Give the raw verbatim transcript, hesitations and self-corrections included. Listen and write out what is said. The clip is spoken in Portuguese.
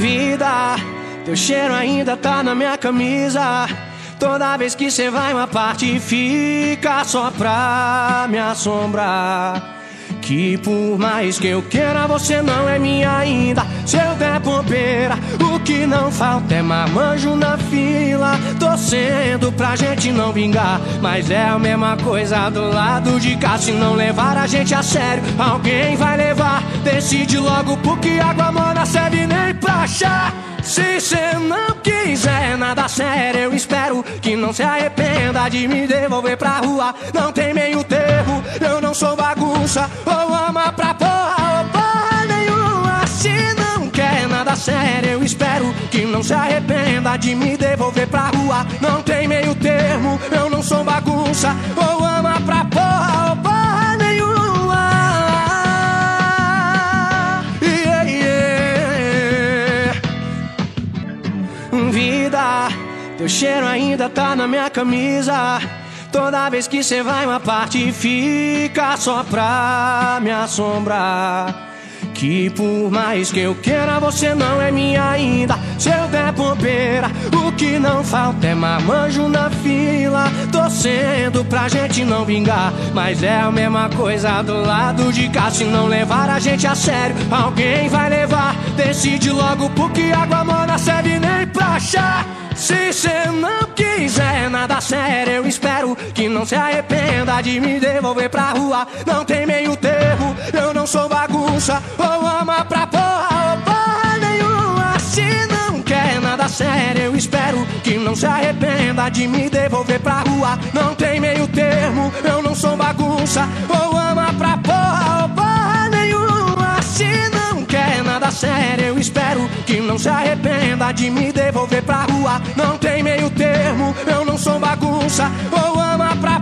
Vida, teu cheiro ainda tá na minha camisa. Toda vez que cê vai uma parte fica só pra me assombrar. Que por mais que eu queira, você não é minha ainda. Se eu der bobeira, o que não falta é marmanjo na fila, torcendo pra gente não vingar. Mas é a mesma coisa do lado de cá. Se não levar a gente a sério, alguém vai levar. Decide logo, porque água morna serve nem pra chá. Se cê não quiser nada sério, eu espero que não se arrependa de me devolver pra rua. Não tem meio termo, eu não sou bagunça. Ou ama pra porra ou porra nenhuma. Se não quer nada sério, eu espero que não se arrependa de me devolver pra rua. Não tem meio termo, eu não sou bagunça. Ou ama pra porra ou porra nenhuma. Yeah, yeah. Vida, teu cheiro ainda tá na minha camisa. Toda vez que cê vai uma parte fica só pra me assombrar. Que por mais que eu queira, você não é minha ainda. Se eu der bobeira, o que não falta é marmanjo na fila, torcendo pra gente não vingar. Mas é a mesma coisa do lado de cá. Se não levar a gente a sério, alguém vai levar. Decide logo, porque água morna serve nem pra chá. Se cê não quiser nada sério, eu espero que não se arrependa de me devolver pra rua. Não tem meio termo, eu não sou bagunça. Ou ama pra porra ou porra nenhuma. Se não quer nada sério, eu espero que não se arrependa de me devolver pra rua. Não tem meio termo, eu não sou bagunça. Ou ama pra porra ou porra nenhuma. Se não quer nada sério, eu espero que não se arrependa de me devolver pra rua. Não tem meio termo, eu não sou bagunça. Ou ama pra